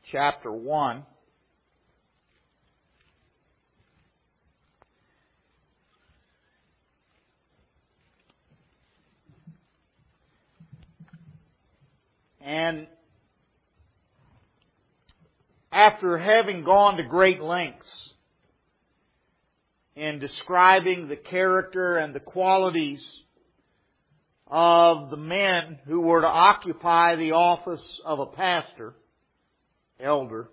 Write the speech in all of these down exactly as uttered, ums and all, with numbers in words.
chapter one. And after having gone to great lengths in describing the character and the qualities of the men who were to occupy the office of a pastor, elder,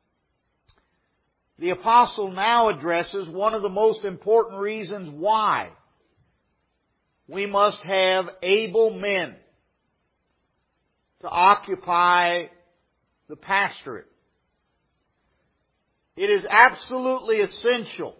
the apostle now addresses one of the most important reasons why we must have able men to occupy the pastorate. It is absolutely essential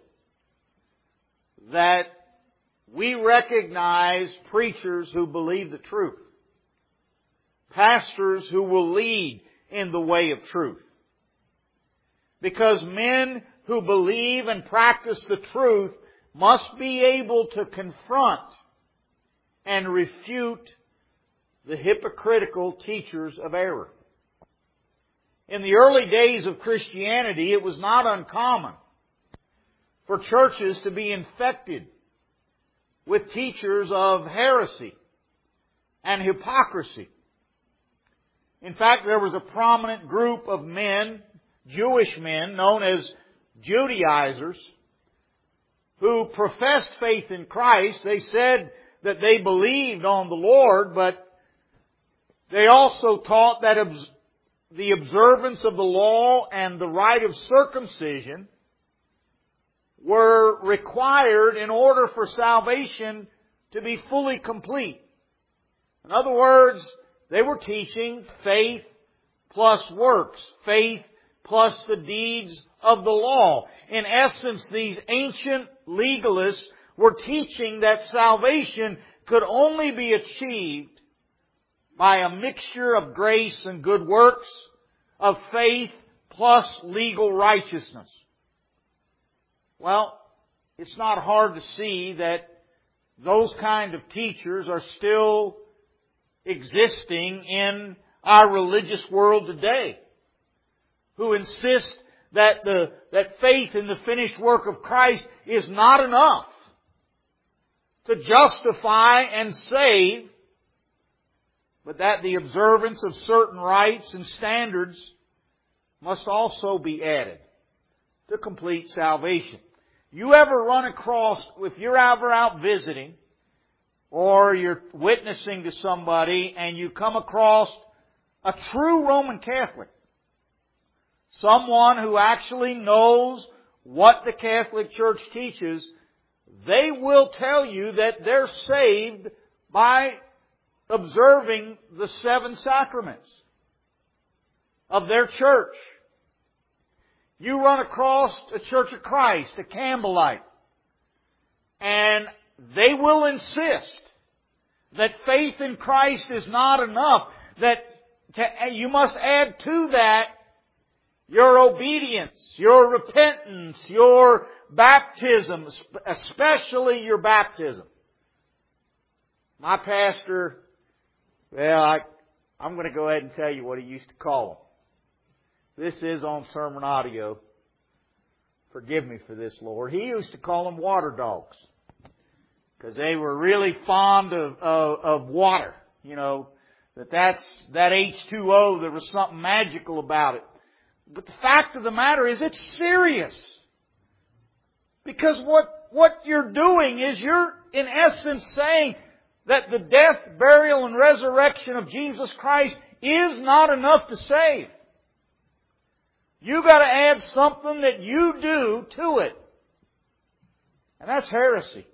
that we recognize preachers who believe the truth, pastors who will lead in the way of truth. Because men who believe and practice the truth must be able to confront and refute the hypocritical teachers of error. In the early days of Christianity, it was not uncommon for churches to be infected with teachers of heresy and hypocrisy. In fact, there was a prominent group of men, Jewish men, known as Judaizers, who professed faith in Christ. They said that they believed on the Lord, but they also taught that the observance of the law and the rite of circumcision were required in order for salvation to be fully complete. In other words, they were teaching faith plus works, faith plus the deeds of the law. In essence, these ancient legalists were teaching that salvation could only be achieved by a mixture of grace and good works, of faith plus legal righteousness. Well, it's not hard to see that those kind of teachers are still existing in our religious world today, who insist that the that faith in the finished work of Christ is not enough to justify and save, but that the observance of certain rites and standards must also be added to complete salvation. You ever run across, if you're ever out visiting or you're witnessing to somebody and you come across a true Roman Catholic, someone who actually knows what the Catholic Church teaches, they will tell you that they're saved by observing the seven sacraments of their church. You run across a Church of Christ, a Campbellite, and they will insist that faith in Christ is not enough, that to, you must add to that your obedience, your repentance, your baptism, especially your baptism. My pastor, well, I, I'm going to go ahead and tell you what he used to call them. This is on sermon audio. Forgive me for this, Lord. He used to call them water dogs, because they were really fond of, of, of water. You know, that that's, that H two O, there was something magical about it. But the fact of the matter is, it's serious. Because what, what you're doing is you're, in essence, saying that the death, burial, and resurrection of Jesus Christ is not enough to save. You've got to add something that you do to it. And that's heresy.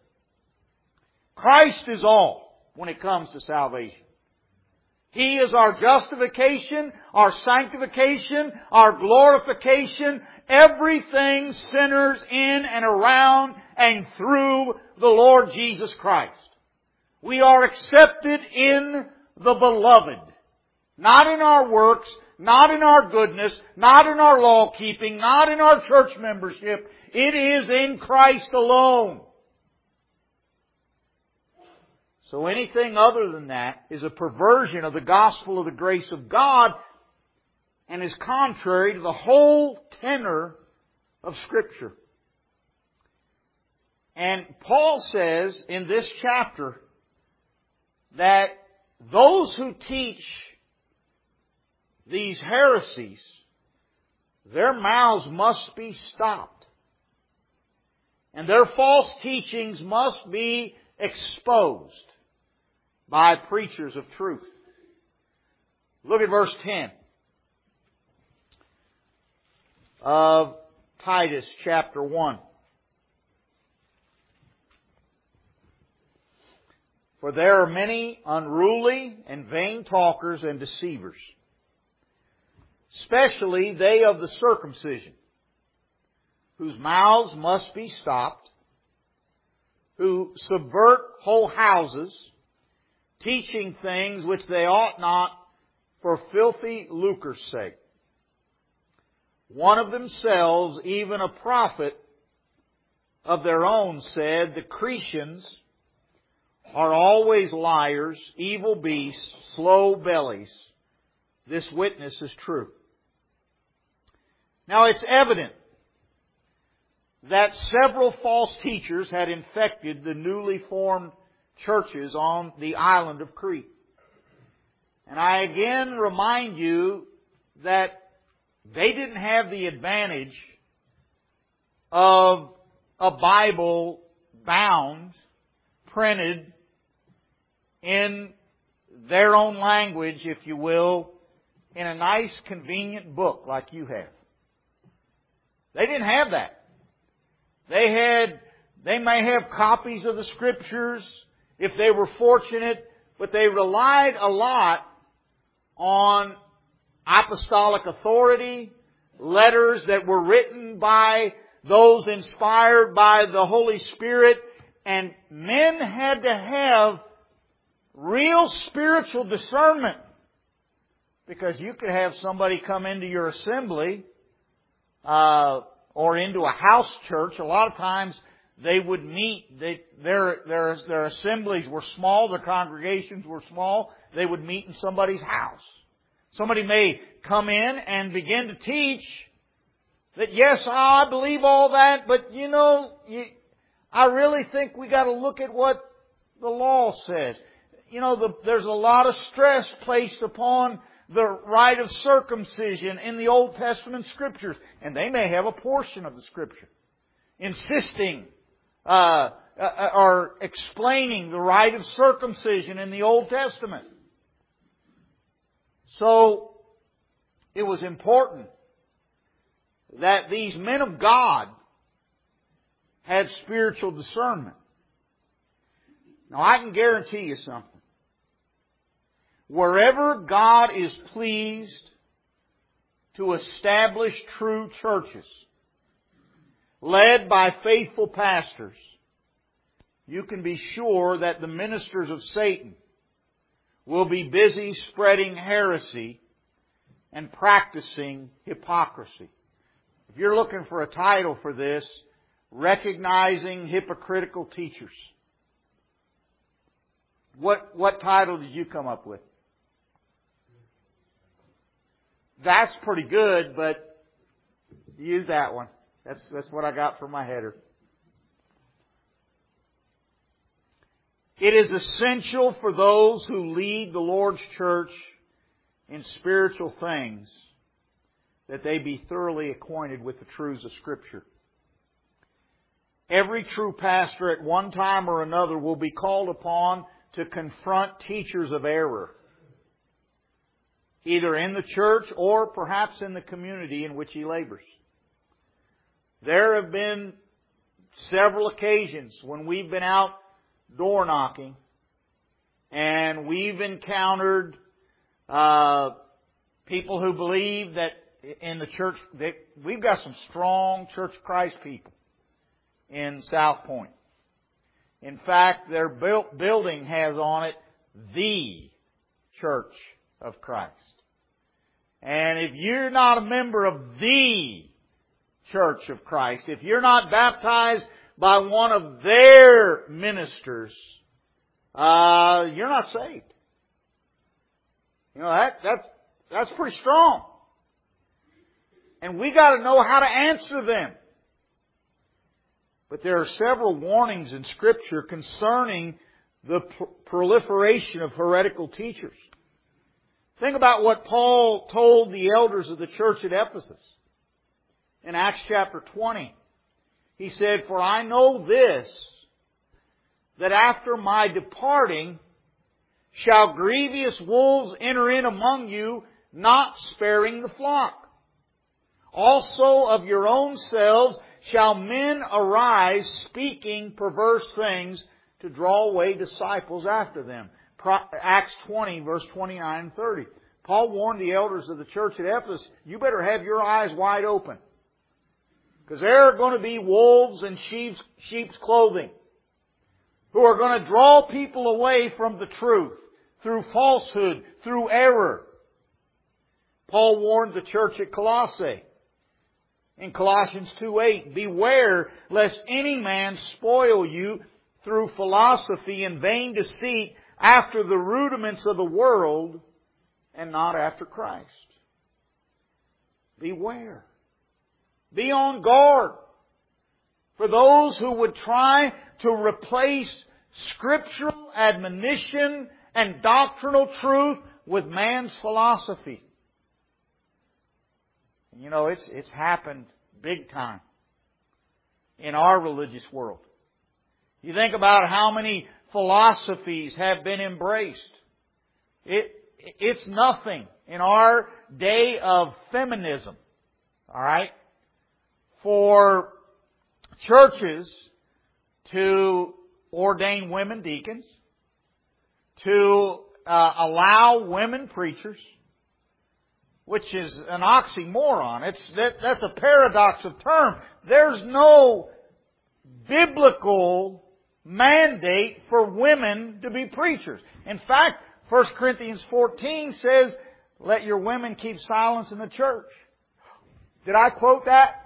Christ is all when it comes to salvation. He is our justification, our sanctification, our glorification, everything centers in and around and through the Lord Jesus Christ. We are accepted in the Beloved, not in our works, not in our goodness, not in our law keeping, not in our church membership. It is in Christ alone. So anything other than that is a perversion of the gospel of the grace of God, and is contrary to the whole tenor of Scripture. And Paul says in this chapter that those who teach these heresies, their mouths must be stopped. And their false teachings must be exposed by preachers of truth. Look at verse ten of Titus chapter one. For there are many unruly and vain talkers and deceivers, especially they of the circumcision, whose mouths must be stopped, who subvert whole houses, teaching things which they ought not for filthy lucre's sake. One of themselves, even a prophet of their own, said, the Cretians are always liars, evil beasts, slow bellies. This witness is true. Now it's evident that several false teachers had infected the newly formed churches on the island of Crete. And I again remind you that they didn't have the advantage of a Bible bound, printed in their own language, if you will, in a nice, convenient book like you have. They didn't have that. They had, they may have copies of the Scriptures if they were fortunate, but they relied a lot on apostolic authority, letters that were written by those inspired by the Holy Spirit, and men had to have real spiritual discernment, because you could have somebody come into your assembly uh, or into a house church. A lot of times they would meet. They, their their their assemblies were small. Their congregations were small. They would meet in somebody's house. Somebody may come in and begin to teach that, yes, I believe all that, but you know, you, I really think we got to look at what the law says. You know, the, there's a lot of stress placed upon the rite of circumcision in the Old Testament Scriptures. And they may have a portion of the Scripture insisting uh, uh, or explaining the rite of circumcision in the Old Testament. So, it was important that these men of God had spiritual discernment. Now, I can guarantee you something. Wherever God is pleased to establish true churches, led by faithful pastors, you can be sure that the ministers of Satan will be busy spreading heresy and practicing hypocrisy. If you're looking for a title for this, recognizing hypocritical teachers. What, what title did you come up with? That's pretty good, but use that one. That's, that's what I got for my header. It is essential for those who lead the Lord's church in spiritual things that they be thoroughly acquainted with the truths of Scripture. Every true pastor at one time or another will be called upon to confront teachers of error, either in the church or perhaps in the community in which he labors. There have been several occasions when we've been out door knocking and we've encountered uh, people who believe that in the church, that we've got some strong Church of Christ people in South Point. In fact, their built building has on it the Church of Christ. And if you're not a member of the Church of Christ, if you're not baptized by one of their ministers, uh, you're not saved. You know, that, that, that's pretty strong. And we got to know how to answer them. But there are several warnings in Scripture concerning the proliferation of heretical teachers. Think about what Paul told the elders of the church at Ephesus. In Acts chapter twenty, he said, "For I know this, that after my departing shall grievous wolves enter in among you, not sparing the flock. Also of your own selves shall men arise, speaking perverse things, to draw away disciples after them." Acts twenty, verse twenty-nine and thirty. Paul warned the elders of the church at Ephesus, you better have your eyes wide open. Because there are going to be wolves in sheep's, sheep's clothing who are going to draw people away from the truth through falsehood, through error. Paul warned the church at Colossae in Colossians two eight, "Beware lest any man spoil you through philosophy and vain deceit, after the rudiments of the world, and not after Christ." Beware. Be on guard for those who would try to replace scriptural admonition and doctrinal truth with man's philosophy. You know, it's, it's happened big time in our religious world. You think about how many philosophies have been embraced. It, it's nothing in our day of feminism, all right, for churches to ordain women deacons, to uh, allow women preachers, which is an oxymoron. It's that, that's a paradox of term. There's no biblical mandate for women to be preachers. In fact, First Corinthians fourteen says, "Let your women keep silence in the church." Did I quote that?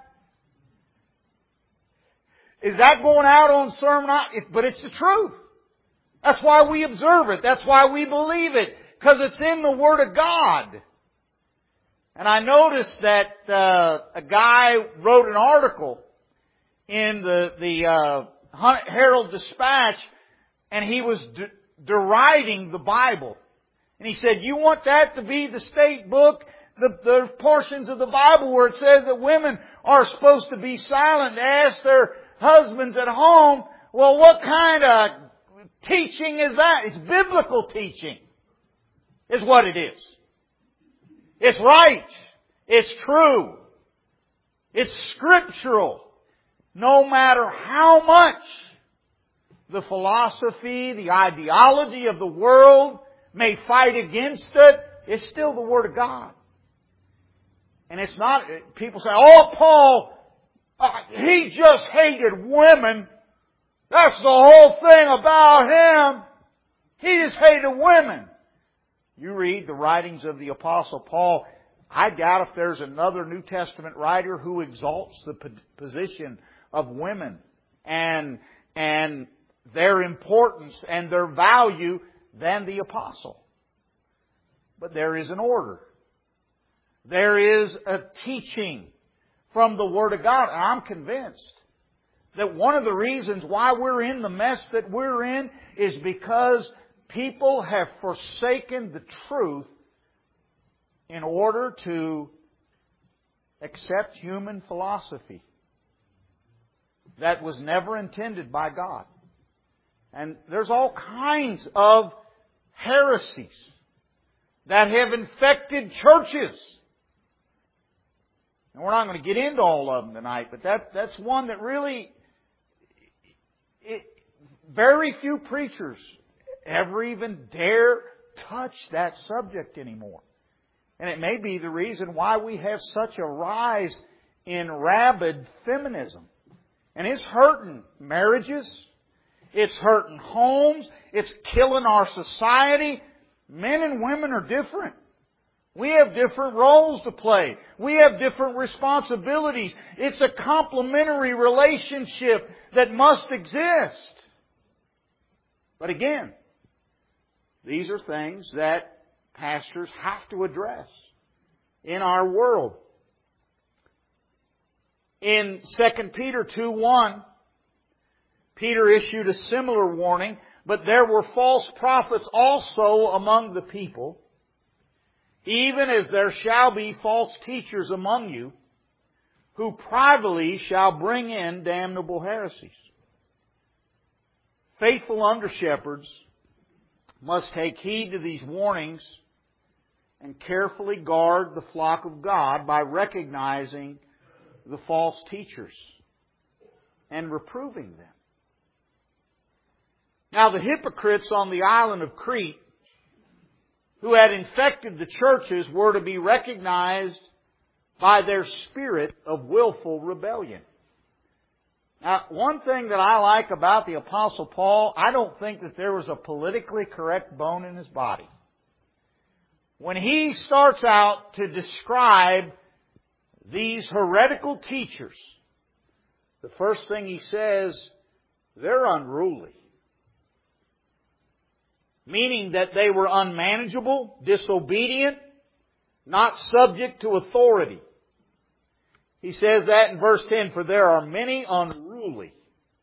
Is that going out on sermon? But it's the truth. That's why we observe it. That's why we believe it. Because it's in the Word of God. And I noticed that uh, a guy wrote an article in the, the uh, Herald Dispatch, and he was de- deriding the Bible. And he said, you want that to be the state book, the, the portions of the Bible where it says that women are supposed to be silent, to ask their husbands at home? Well, what kind of teaching is that? It's biblical teaching, is what it is. It's right. It's true. It's scriptural. No matter how much the philosophy, the ideology of the world may fight against it, it's still the Word of God. And it's not, people say, oh, Paul, uh, he just hated women. That's the whole thing about him. He just hated women. You read the writings of the Apostle Paul, I doubt if there's another New Testament writer who exalts the position of women and, and their importance and their value than the Apostle. But there is an order. There is a teaching from the Word of God. And I'm convinced that one of the reasons why we're in the mess that we're in is because people have forsaken the truth in order to accept human philosophy that was never intended by God. And there's all kinds of heresies that have infected churches. And we're not going to get into all of them tonight, but that, that's one that really, it, very few preachers ever even dare touch that subject anymore. And it may be the reason why we have such a rise in rabid feminism. And it's hurting marriages. It's hurting homes. It's killing our society. Men and women are different. We have different roles to play. We have different responsibilities. It's a complementary relationship that must exist. But again, these are things that pastors have to address in our world. In Second Peter two one, Peter issued a similar warning, but there were false prophets also among the people, even as there shall be false teachers among you, who privately shall bring in damnable heresies. Faithful under-shepherds must take heed to these warnings and carefully guard the flock of God by recognizing the false teachers and reproving them. Now, the hypocrites on the island of Crete who had infected the churches were to be recognized by their spirit of willful rebellion. Now, one thing that I like about the Apostle Paul, I don't think that there was a politically correct bone in his body. When he starts out to describe these heretical teachers, the first thing he says, they're unruly. Meaning that they were unmanageable, disobedient, not subject to authority. He says that in verse ten, for there are many unruly.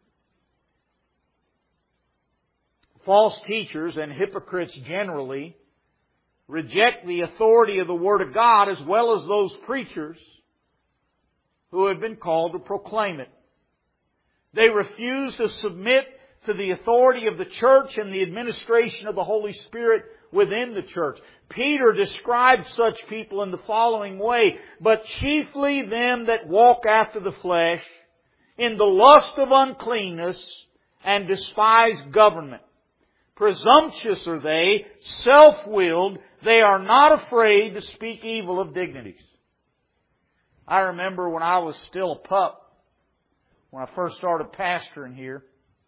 False teachers and hypocrites generally reject the authority of the Word of God as well as those preachers who have been called to proclaim it. They refuse to submit to the authority of the church and the administration of the Holy Spirit within the church. Peter described such people in the following way, but chiefly them that walk after the flesh, in the lust of uncleanness, and despise government. Presumptuous are they, self-willed, they are not afraid to speak evil of dignities. I remember when I was still a pup, when I first started pastoring here,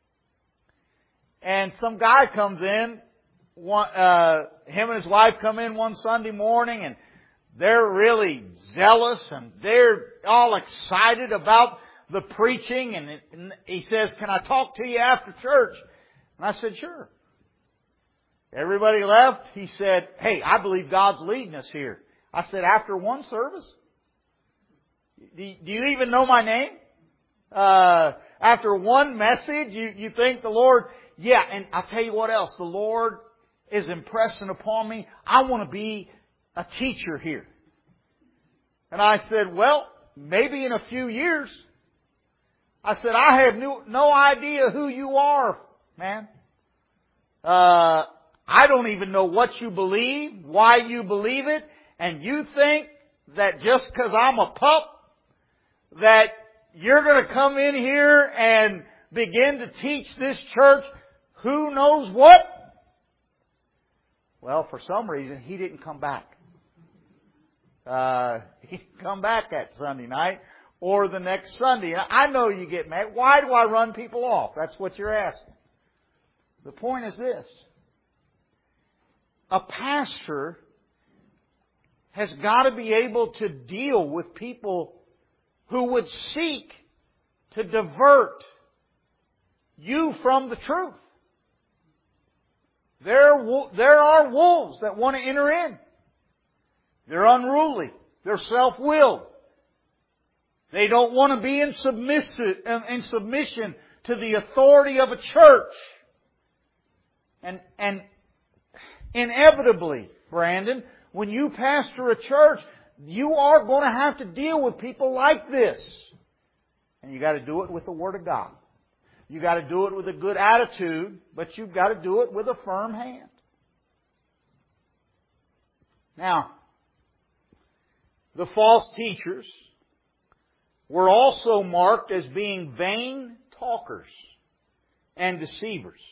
and some guy comes in, one, uh, him and his wife come in one Sunday morning, and they're really zealous, and they're all excited about the preaching, and, it, and he says, can I talk to you after church? And I said, sure. Everybody left. He said, hey, I believe God's leading us here. I said, after one service? Do, do you even know my name? Uh, after one message, you, you think the Lord... Yeah, and I'll tell you what else. The Lord is impressing upon me. I want to be a teacher here. And I said, well, maybe in a few years. I said, I have no, no idea who you are, man. Uh, I don't even know what you believe, why you believe it. And you think that just because I'm a pup, that you're going to come in here and begin to teach this church who knows what? Well, for some reason, he didn't come back. Uh, he didn't come back that Sunday night or the next Sunday. I know you get mad. Why do I run people off? That's what you're asking. The point is this. A pastor has got to be able to deal with people who would seek to divert you from the truth. There, there are wolves that want to enter in. They're unruly. They're self-willed. They don't want to be in, submissive, in submission to the authority of a church. And, and inevitably, Brandon, when you pastor a church, you are going to have to deal with people like this. And you got to do it with the Word of God. You got to do it with a good attitude, but you've got to do it with a firm hand. Now, the false teachers were also marked as being vain talkers and deceivers.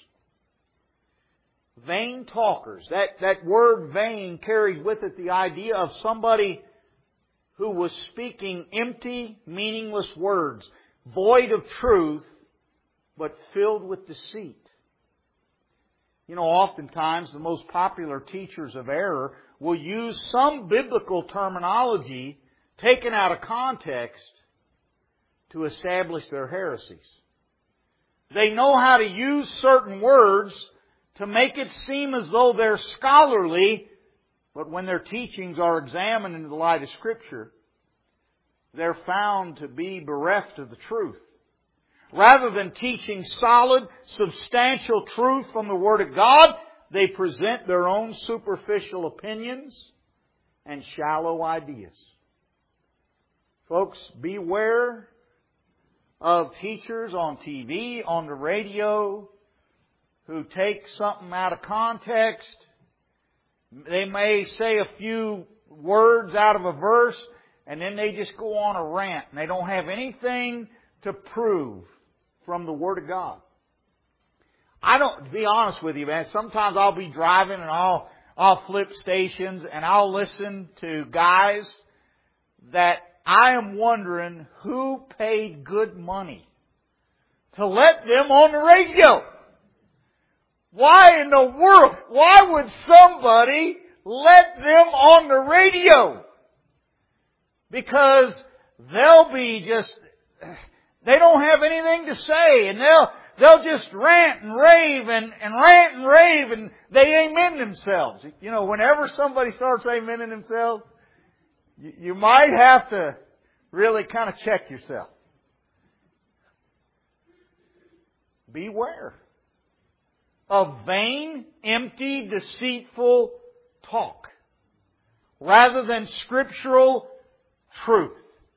Vain talkers. That, that word vain carries with it the idea of somebody who was speaking empty, meaningless words, void of truth, but filled with deceit. You know, oftentimes the most popular teachers of error will use some biblical terminology taken out of context to establish their heresies. They know how to use certain words to make it seem as though they're scholarly, but when their teachings are examined in the light of Scripture, they're found to be bereft of the truth. Rather than teaching solid, substantial truth from the Word of God, they present their own superficial opinions and shallow ideas. Folks, beware of teachers on T V, on the radio, who take something out of context. They may say a few words out of a verse, and then they just go on a rant, and they don't have anything to prove from the Word of God. I don't, to be honest with you, man, sometimes I'll be driving and I'll, I'll flip stations and I'll listen to guys that I am wondering who paid good money to let them on the radio. Why in the world? Why would somebody let them on the radio? Because they'll be just, they don't have anything to say, and they'll they'll just rant and rave and, and rant and rave, and they amen themselves. You know, whenever somebody starts amening themselves, you, you might have to really kind of check yourself. Beware of vain, empty, deceitful talk rather than scriptural truth.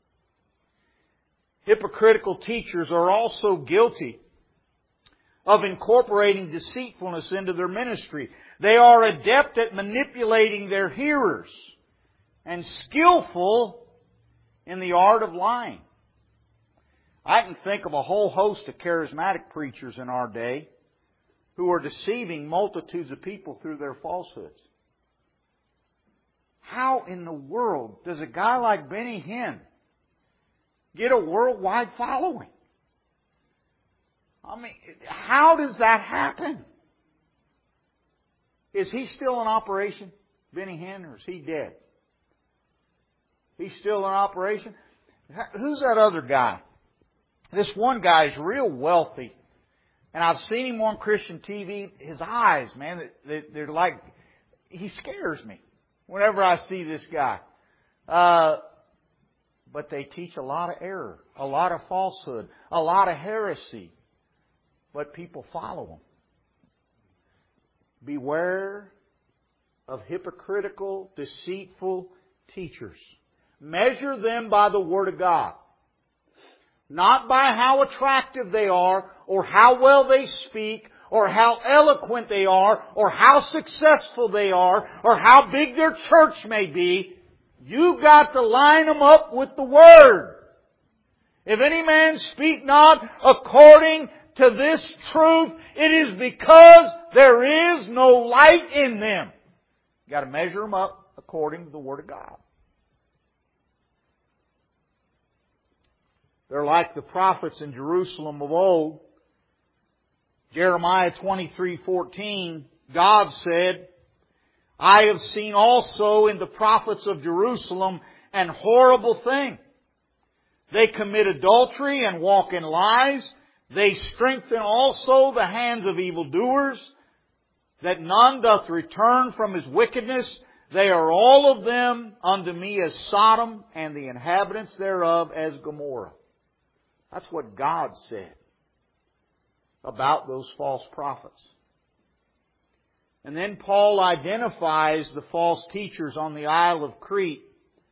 Hypocritical teachers are also guilty of incorporating deceitfulness into their ministry. They are adept at manipulating their hearers and skillful in the art of lying. I can think of a whole host of charismatic preachers in our day who are deceiving multitudes of people through their falsehoods. How in the world does a guy like Benny Hinn get a worldwide following? I mean, how does that happen? Is he still in operation, Benny Hinn, or is he dead? He's still in operation? Who's that other guy? This one guy is real wealthy. And I've seen him on Christian T V. His eyes, man, they're like, he scares me whenever I see this guy. Uh, but they teach a lot of error, a lot of falsehood, a lot of heresy. But people follow them. Beware of hypocritical, deceitful teachers. Measure them by the Word of God. Not by how attractive they are, or how well they speak, or how eloquent they are, or how successful they are, or how big their church may be. You've got to line them up with the Word. If any man speak not according to this truth, it is because there is no light in them. You've got to measure them up according to the Word of God. They're like the prophets in Jerusalem of old. Jeremiah twenty-three fourteen, God said, I have seen also in the prophets of Jerusalem an horrible thing. They commit adultery and walk in lies. They strengthen also the hands of evildoers, that none doth return from his wickedness. They are all of them unto me as Sodom, and the inhabitants thereof as Gomorrah. That's what God said about those false prophets. And then Paul identifies the false teachers on the Isle of Crete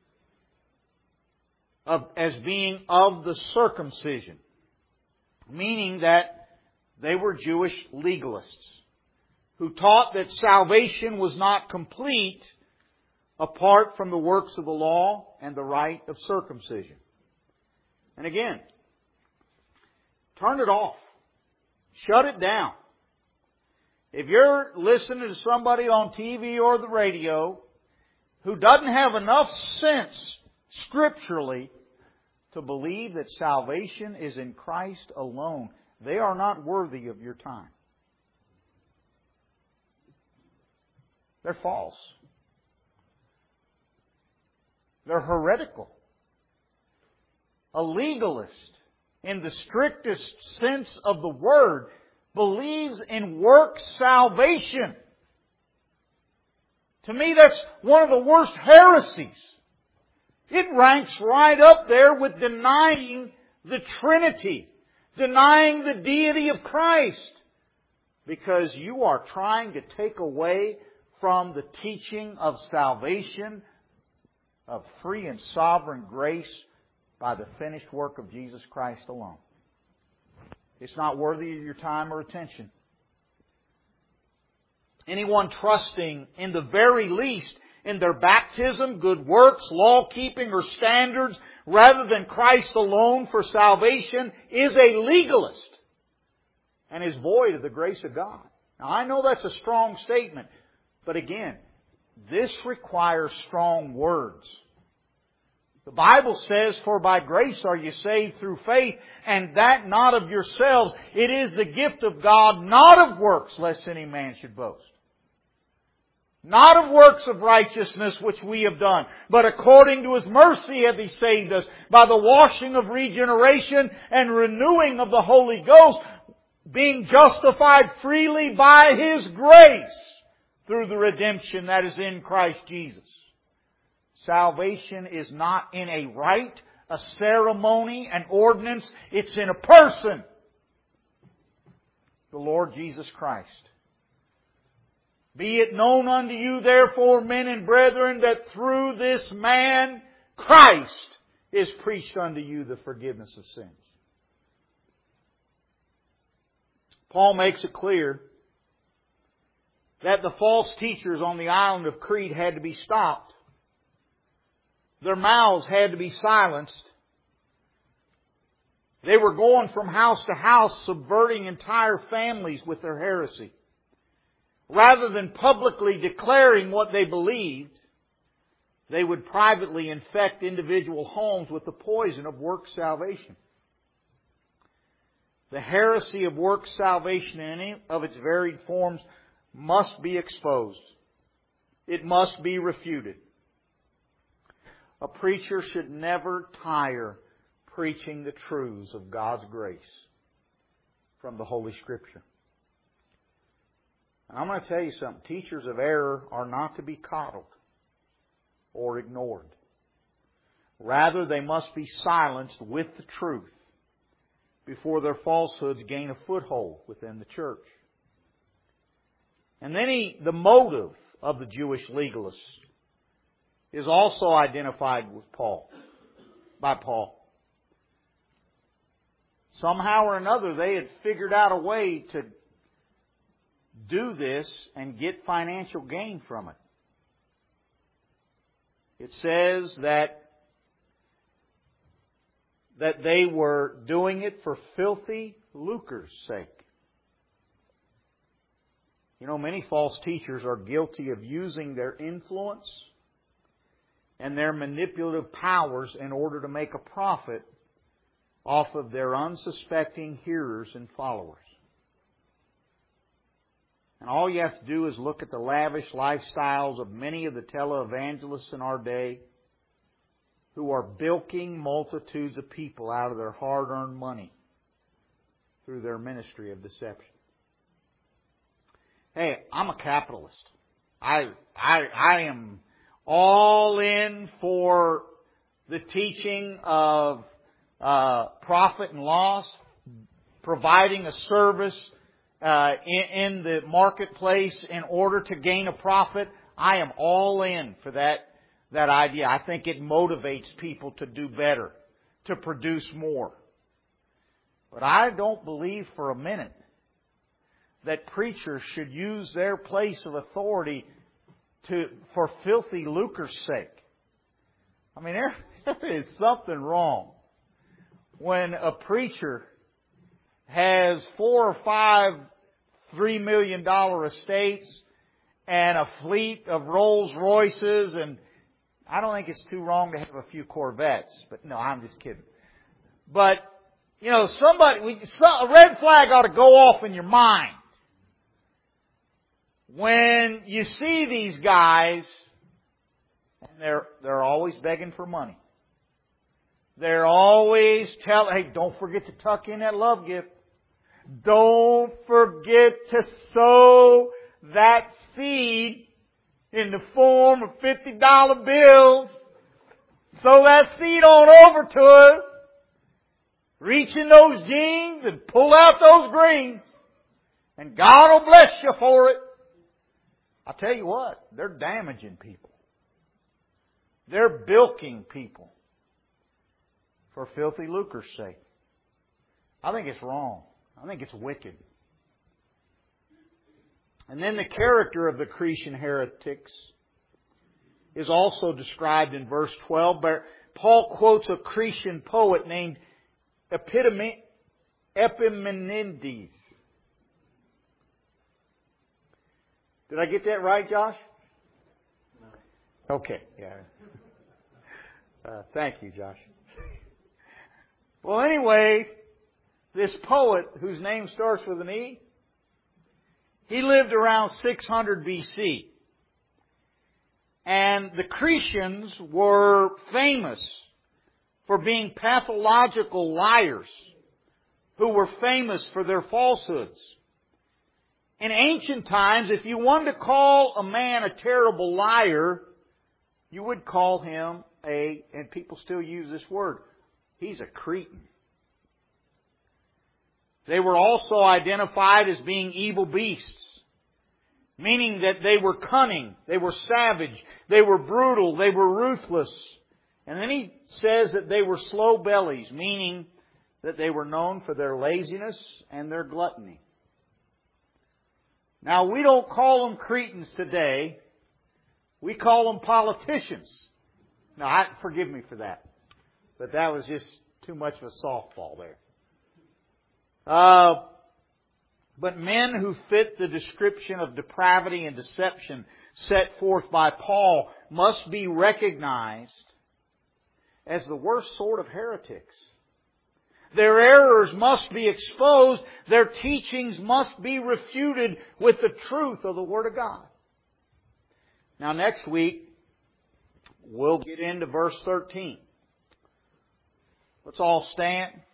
of, as being of the circumcision, meaning that they were Jewish legalists who taught that salvation was not complete apart from the works of the law and the rite of circumcision. And again, turn it off. Shut it down. If you're listening to somebody on T V or the radio who doesn't have enough sense scripturally to believe that salvation is in Christ alone, they are not worthy of your time. They're false. They're heretical. A legalist, in the strictest sense of the word, believes in works salvation. To me, that's one of the worst heresies. It ranks right up there with denying the Trinity, denying the deity of Christ, because you are trying to take away from the teaching of salvation, of free and sovereign grace by the finished work of Jesus Christ alone. It's not worthy of your time or attention. Anyone trusting in the very least in their baptism, good works, law-keeping, or standards, rather than Christ alone for salvation, is a legalist and is void of the grace of God. Now, I know that's a strong statement, but again, this requires strong words. The Bible says, "For by grace are you saved through faith, and that not of yourselves. It is the gift of God, not of works, lest any man should boast." Not of works of righteousness which we have done, but according to His mercy hath He saved us, by the washing of regeneration and renewing of the Holy Ghost, being justified freely by His grace, through the redemption that is in Christ Jesus. Salvation is not in a rite, a ceremony, an ordinance. It's in a person. The Lord Jesus Christ. "Be it known unto you, therefore, men and brethren, that through this man, Christ, is preached unto you the forgiveness of sins." Paul makes it clear that the false teachers on the island of Crete had to be stopped. Their mouths had to be silenced. They were going from house to house, subverting entire families with their heresy. Rather than publicly declaring what they believed, they would privately infect individual homes with the poison of works salvation. The heresy of works salvation in any of its varied forms must be exposed. It must be refuted. A preacher should never tire preaching the truths of God's grace from the Holy Scripture. And I'm going to tell you something. Teachers of error are not to be coddled or ignored. Rather, they must be silenced with the truth before their falsehoods gain a foothold within the church. And then he, the motive of the Jewish legalists is also identified with Paul, by Paul. Somehow or another, they had figured out a way to do this and get financial gain from it. It says that, that they were doing it for filthy lucre's sake. You know, many false teachers are guilty of using their influence and their manipulative powers in order to make a profit off of their unsuspecting hearers and followers. And all you have to do is look at the lavish lifestyles of many of the televangelists in our day who are bilking multitudes of people out of their hard-earned money through their ministry of deception. Hey, I'm a capitalist. I, I, I am all in for the teaching of uh, profit and loss, providing a service uh, in, in the marketplace in order to gain a profit. I am all in for that, that idea. I think it motivates people to do better, to produce more. But I don't believe for a minute that preachers should use their place of authority to for filthy lucre's sake. I mean, there, there is something wrong when a preacher has four or five three million dollar estates and a fleet of Rolls Royces, and I don't think it's too wrong to have a few Corvettes. But no, I'm just kidding. But you know, somebody, we, some, a red flag ought to go off in your mind when you see these guys, and they're they're always begging for money. They're always telling, hey, don't forget to tuck in that love gift. Don't forget to sow that seed in the form of fifty dollar bills. Throw that seed on over to us. Reach in those jeans and pull out those greens. And God will bless you for it. I'll tell you what, they're damaging people. They're bilking people for filthy lucre's sake. I think it's wrong. I think it's wicked. And then the character of the Cretan heretics is also described in verse twelve. Paul quotes a Cretan poet named Epimenides. Did I get that right, Josh? No. Okay, yeah. Uh, thank you, Josh. Well, anyway, this poet, whose name starts with an E, he lived around six hundred B C. And the Cretans were famous for being pathological liars who were famous for their falsehoods. In ancient times, if you wanted to call a man a terrible liar, you would call him a, and people still use this word, he's a Cretan. They were also identified as being evil beasts, meaning that they were cunning, they were savage, they were brutal, they were ruthless. And then he says that they were slow bellies, meaning that they were known for their laziness and their gluttony. Now, we don't call them Cretans today. We call them politicians. Now, I, forgive me for that. But that was just too much of a softball there. Uh, but men who fit the description of depravity and deception set forth by Paul must be recognized as the worst sort of heretics. Their errors must be exposed. Their teachings must be refuted with the truth of the Word of God. Now next week, we'll get into verse thirteen. Let's all stand.